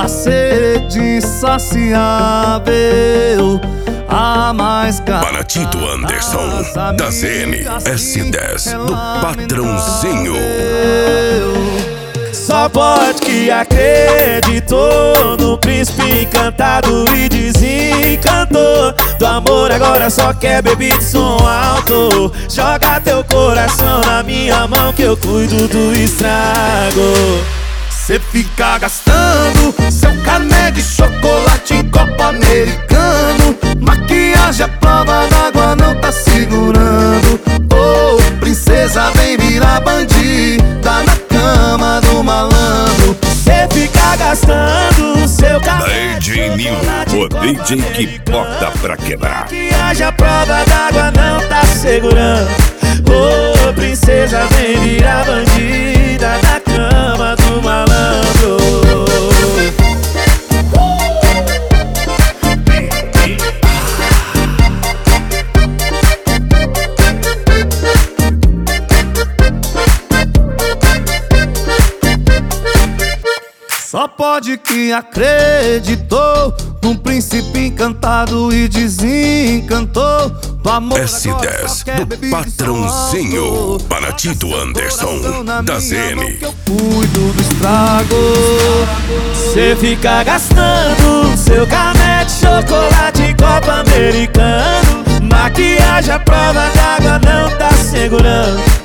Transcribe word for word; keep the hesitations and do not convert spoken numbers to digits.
a sede insaciável, a mais cara. Panatito Anderson, da Z N S dez, do Patrãozinho. Só pode que acreditou no príncipe encantado e desencantou do amor, agora só quer beber de som alto. Joga teu coração na minha mão que eu cuido do estrago. Cê fica gastando seu cané de chocolate em copo americano. Maquiagem à prova d'água não tá segurando. Ô, oh, princesa, vem virar bandida na cama do malandro. Cê fica gastando seu cané D J Nil, o D J que bota pra quebrar. Maquiagem à prova d'água não tá segurando. Ô, oh, princesa, vem virar bandida na cama do malandro. Só pode que acreditou num príncipe encantado e desencantou do amor. S dez, do Patrãozinho. Panatito Anderson, da Z N. Eu cuido do estrago. Cê fica gastando seu cané de chocolate em copo americano. Maquiagem à prova d'água não tá segurando.